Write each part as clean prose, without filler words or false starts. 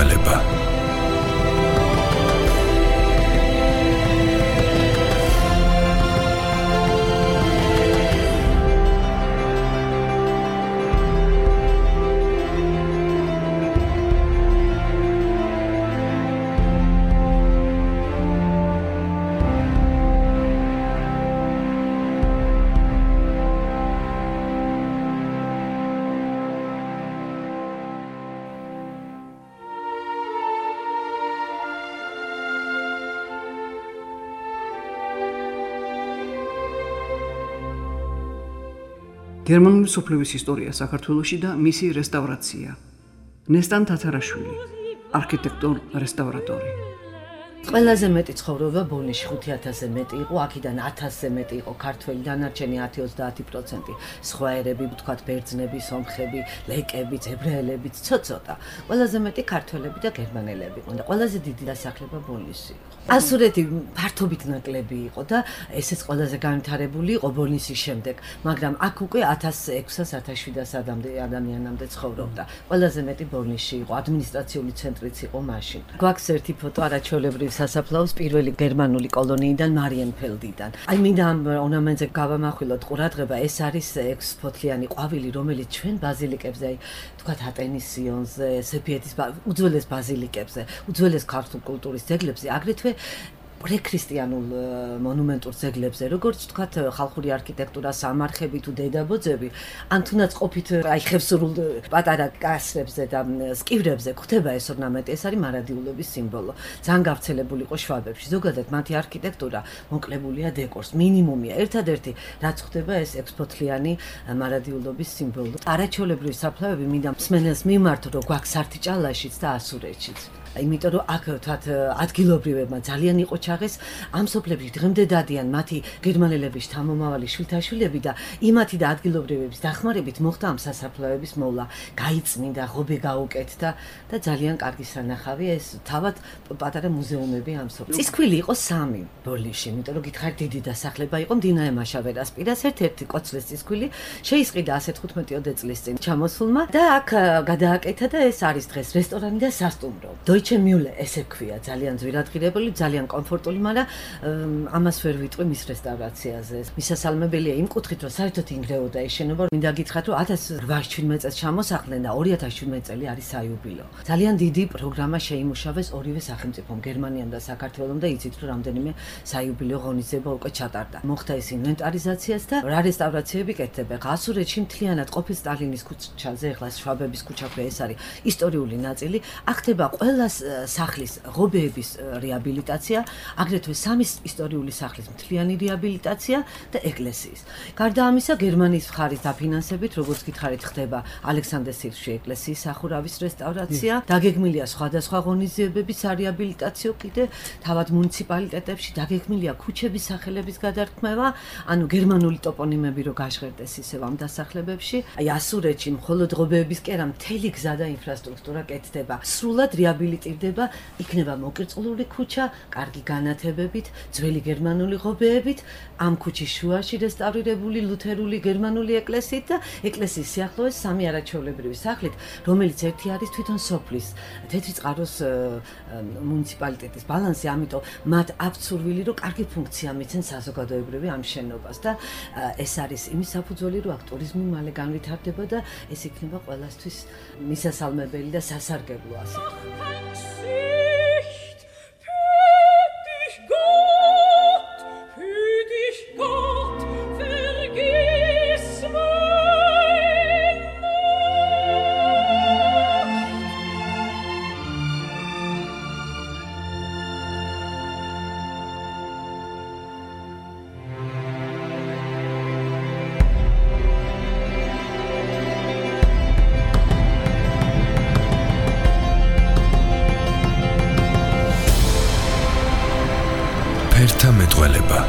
მეტყველება. გერმანული სოფლების ისტორია საქართველოში და მისი რესტავრაცია. ნესტან თათარაშვილი, არქიტექტორ რესტავრატორი. ყველაზე მეტი ცხოვრობა ბოლნისში 5000-ზე მეტი იყო, აქედან 1000-ზე მეტი იყო ქართველი, დანარჩენი 10-30%. სხვა ერები, ვთქვათ, ბერძნები, სომხები, ლეკები, ებრაელები, ცოტა. ყველაზე მეტი ქართველები და გერმანელები იყო და ყველაზე დიდი დასახლება ბოლნისში იყო. ასურეთი ფართობით ნაკლები იყო და ესეც ყველაზე განვითარებული იყო ბოლნისის შემდეგ, მაგრამ აქ უკვე 1600-1700 ადამიანამდე ცხოვრობდა. ყველაზე მეტი ბოლნისში იყო, ადმინისტრაციული ცენტრიც იყო მაშინ. გვაქვს ერთი ფოტო არაჩვეულებრივი სასაფლაოს პირველი გერმანული კოლონიიდან მარიენფელდიდან. აი მინდა ამ ორნამენტზე გავამახვილოთ ყურადღება, ეს არის 6 ფოთლიანი ყვავილი, რომელიც ჩვენ ბაზილიკებზე, აი თქვათ ატენის სიონზე, სეფიეთის უძველეს ბაზილიკებზე, უძველეს ქართულ კულტურის ძეგლებზე, აგრეთვე პრექრისტიანულ მონუმენტურ ძეგლებზე, როგორც თქვათ ხალხური არქიტექტურა, სამარხები თუ დედაბოძები, ან თუნდაც ყოფით აი ხევსურულ პატარა კასრებზე და სკივრებზე გვხვდება ეს ორნამენტი, ეს არის მარადიულობის სიმბოლო. ძალიან გავრცელებული იყო შვაბებში. ზოგადად მათი არქიტექტურა მოკლებულია დეკორს, მინიმუმია. ერთადერთი რაც ხდება ეს 6 ფოთლიანი მარადიულობის სიმბოლო. არაჩვეულებრივი საფლავები მინდა მსმენელს მიმართო, რომ გვაქვს ართიჭალაშიც და ასურეთშიც. იმიტომ რომ აქ თქვათ ადგილობრივებმა ძალიან იყო ჩაღეს ამ სოფლებში დღემდე დადიან მათი გერმანელების შთამომავალი შვილთაშვილები და იმათი და ადგილობრივების დახმარებით მოხდა ამ სასაფლაოების მოვლა, გაიწმინდა, ღობე გაუკეთდა და ძალიან კარგი სანახავია ეს თავად პატარა მუზეუმები ამ სოფლებში. წისქვილი იყო 3 ბოლნისში, იმიტომ რომ გითხარით დიდი დასახლება იყო მდინარე მაშავერას პირას, ერთ-ერთი კოცლის წისქვილი შეისყიდა 115 წლის წინ ჩამოსულმა და აქ გადააკეთა და ეს არის დღეს რესტორანი და სასტუმრო. Deutsche Mühle ესე ქვია, ძალიან ძვირადღირებული, ძალიან კომფორტული, მაგრამ ამას ვერ ვიტყვი მის რესტავრაციაზე. მისასალმებელია იმ კუთხით, რომ საერთოდ ინგრეოდა ეს შენობა. მინდა გითხრათ, რომ 1817 წელს ჩამოსახლდნენ და 2017 წელი არის საიუბილეო. ძალიან დიდი პროგრამა შეიმუშავეს ორივე სახელმწიფომ, გერმანიამ და საქართველომ და იცით, რომ რამდენიმე საიუბილეო ღონისძიება უკვე ჩატარდა. მოხდა ეს ინვენტარიზაციაც და რა რესტავრაციები კეთდება. ასურეთში მთლიანად ყოფილ სტალინის ქუჩაზე, ეხლა შვაბების ქუჩა ქვია, ეს არის ისტორიული ნაწილი. აქ ხდება ყველა სახლის ღობეების რეაბილიტაცია, აგრეთვე 3 ისტორიული სახლის მთლიანი რეაბილიტაცია და ეკლესიის. გარდა ამისა, გერმანიის მხარის დაფინანსებით, როგორც გითხარით, ხდება ალექსანდრე სირში ეკლესიის სახურავის რესტავრაცია, დაგეგმილია სხვადასხვა ღონისძიებებისარეაბილიტაციო კიდე თავად მუნიციპალიტეტებში, დაგეგმილია ქუჩების სახელების გადარქმევა, ანუ გერმანული ტოპონიმები რო გაჟღერდეს ისევ ამ დასახლებებში. აი ასურეთში მხოლოდ ღობეების კი არა, მთელი გზა და ინფრასტრუქტურა კეთდება. სრულად რეაბილიტირდება, იქნება მოკერწყლული ქუჩა, კარგი განათებებით, ძველი გერმანული ღობეებით, ამ ქუჩის შუაში რესტავრირებული ლუთერული გერმანული ეკლესიით და ეკლესიის სიახლოვეს 3 არაჩვეულებრივი სახლით, რომელიც ერთი არის თვითონ სოფლის თეთრი წყაროს მუნიციპალიტეტის ბალანსი, ამიტომ მათ აქვთ სურვილი, რომ კარგი ფუნქცია მიცენ საზოგადოებრივი ამ შენობას და ეს არის იმის საფუძველი, რომ აქ ტურიზმი მალე განვითარდება და ეს იქნება ყველასთვის მისასალმებელი და სასარგებლო ასე. ფერთა მეტყველება.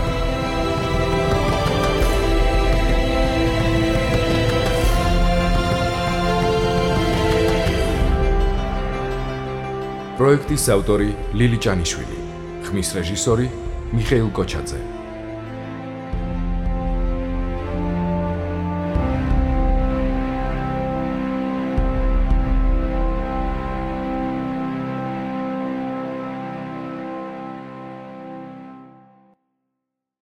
პროექტის ავტორი ლილი ჭანიშვილი, ხმის რეჟისორი მიხეილ კოჩაძე.